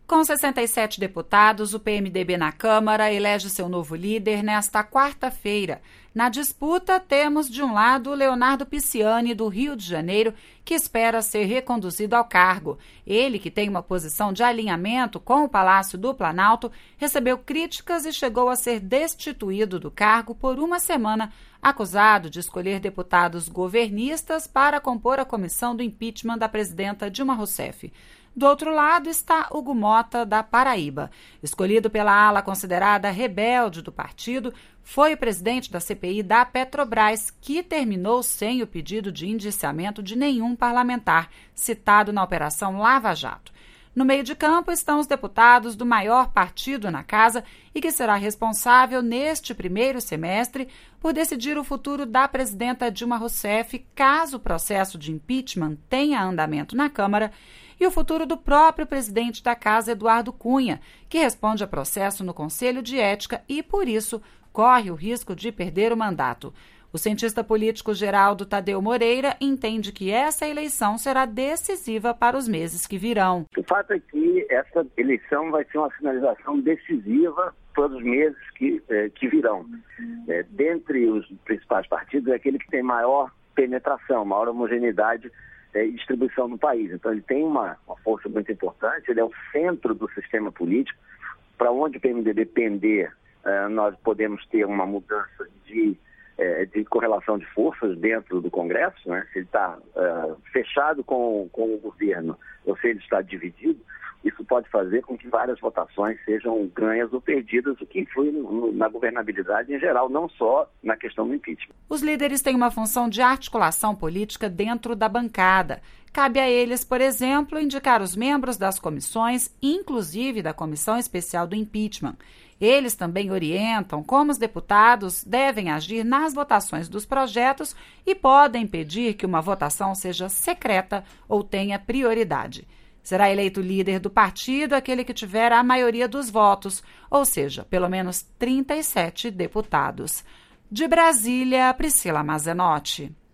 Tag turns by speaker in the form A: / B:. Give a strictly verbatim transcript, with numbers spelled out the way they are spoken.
A: Com sessenta e sete deputados, o P M D B na Câmara elege seu novo líder nesta quarta-feira. Na disputa, temos de um lado o Leonardo Pisciani, do Rio de Janeiro, que espera ser reconduzido ao cargo. Ele, que tem uma posição de alinhamento com o Palácio do Planalto, recebeu críticas e chegou a ser destituído do cargo por uma semana, acusado de escolher deputados governistas para compor a comissão do impeachment da presidenta Dilma Rousseff. Do outro lado está Hugo Mota, da Paraíba. Escolhido pela ala considerada rebelde do partido, foi o presidente da C P I da Petrobras, que terminou sem o pedido de indiciamento de nenhum parlamentar citado na Operação Lava Jato. No meio de campo estão os deputados do maior partido na casa e que será responsável neste primeiro semestre por decidir o futuro da presidenta Dilma Rousseff, caso o processo de impeachment tenha andamento na Câmara, e o futuro do próprio presidente da casa, Eduardo Cunha, que responde a processo no Conselho de Ética e, por isso, corre o risco de perder o mandato. O cientista político Geraldo Tadeu Moreira entende que essa eleição será decisiva para os meses que virão.
B: O fato é que essa eleição vai ser uma sinalização decisiva para os meses que, eh, que virão. É, dentre os principais partidos, é aquele que tem maior penetração, maior homogeneidade e distribuição no país. Então ele tem uma, uma força muito importante, ele é o centro do sistema político. Para onde o P M D B pender, uh, nós podemos ter uma mudança de, uh, de correlação de forças dentro do Congresso, né? Se ele está uh, fechado com, com o governo ou se ele está dividido, isso pode fazer com que várias votações sejam ganhas ou perdidas, o que influi no, na governabilidade em geral, não só na questão do impeachment.
A: Os líderes têm uma função de articulação política dentro da bancada. Cabe a eles, por exemplo, indicar os membros das comissões, inclusive da Comissão Especial do Impeachment. Eles também orientam como os deputados devem agir nas votações dos projetos e podem pedir que uma votação seja secreta ou tenha prioridade. Será eleito líder do partido aquele que tiver a maioria dos votos, ou seja, pelo menos trinta e sete deputados. De Brasília, Priscila Mazenotti.